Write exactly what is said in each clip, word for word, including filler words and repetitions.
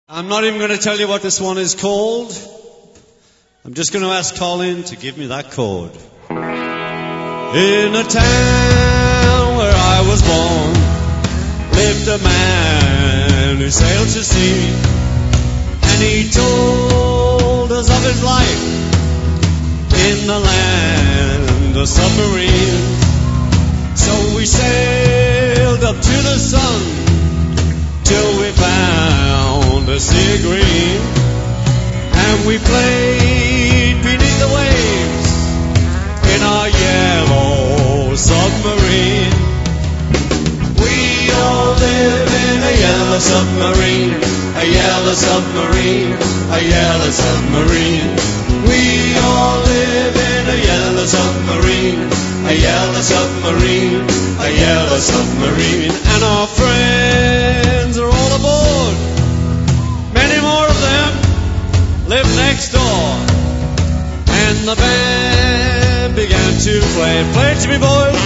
I'm not even going to tell you what this one is called. I'm just going to ask Colin to give me that chord. In a town where I was born lived a man who sailed to sea, and he told us of his life in the land of submarines. So we sailed up to the sun till we found a sea of green, and we played beneath the waves in our yellow submarine. We all live in a yellow submarine, a yellow submarine, a yellow submarine. We all live in a yellow submarine, a yellow submarine, a yellow submarine. And our friends are all aboard. Many more of them live next door. And the band began to play. Play it to me, boys.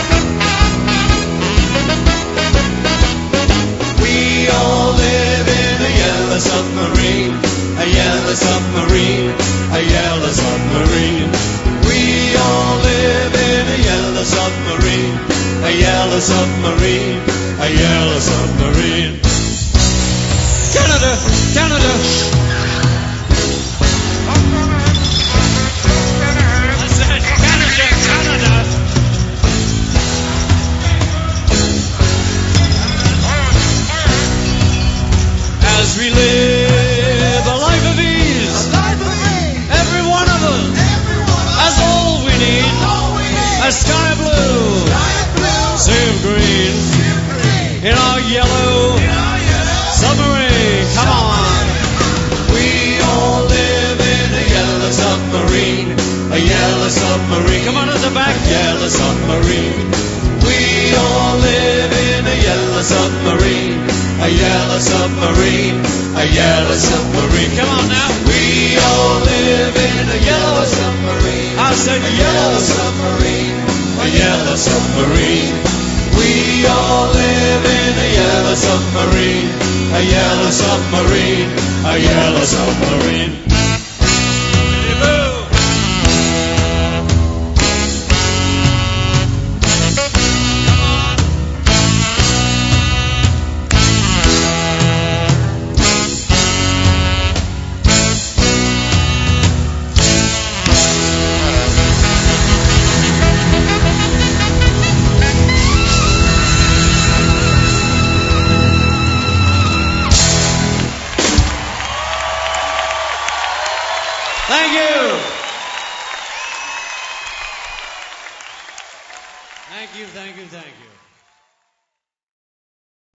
We all live in a yellow submarine, a yellow submarine, a yellow submarine. We all live in a yellow submarine, a yellow submarine, a yellow submarine. Canada, Canada. I said Canada, Canada. As we live a life of ease, every one of us has all we need. A sky blue, sea of green, in our yellow submarine. Come on. We all live in a yellow submarine, a yellow submarine. Come on at the back, yellow submarine. We all live in a yellow submarine, a yellow submarine, a yellow submarine. Come on now. We all live in a yellow submarine. I said yellow submarine, a yellow submarine. We all live in a yellow submarine, a yellow submarine, a yellow submarine. Thank you. Thank you, thank you, thank you.